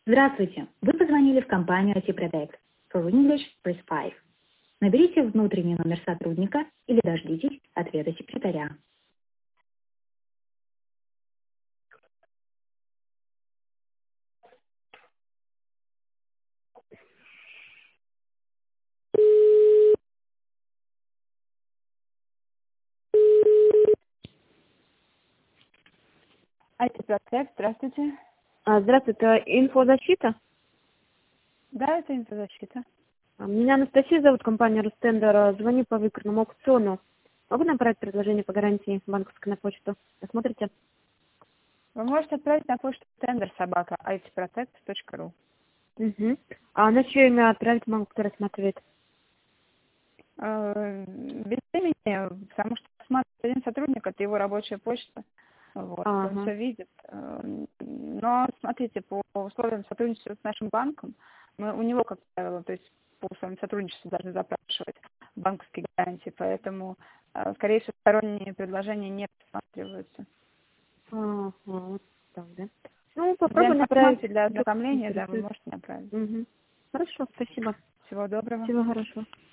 Здравствуйте! Вы позвонили в компанию IT Protect. For English, press 5. Наберите внутренний номер сотрудника или дождитесь ответа секретаря. IT Protect, здравствуйте. Здравствуйте, это инфозащита. Да, это инфозащита. Меня Анастасия зовут, компания Ростендер. Звоню по выигранному аукциону. Могу направить предложение по гарантии банковской на почту? Посмотрите? Вы можете отправить на почту tender@itprotect.ru. Угу. А на чье имя отправить могу, кто рассматривает? Без имени, потому что смотрит один сотрудник, это его рабочая почта. Вот, он все видит. Но смотрите, по условиям сотрудничества с нашим банком, мы у него, как правило, то есть по условиям сотрудничества должны запрашивать банковские гарантии, поэтому, скорее всего, сторонние предложения не рассматриваются. Вот так, да? Ну, попробуй направить. Для ознакомления, да, вы можете направить. Угу. Хорошо, спасибо. Всего доброго. Всего хорошего.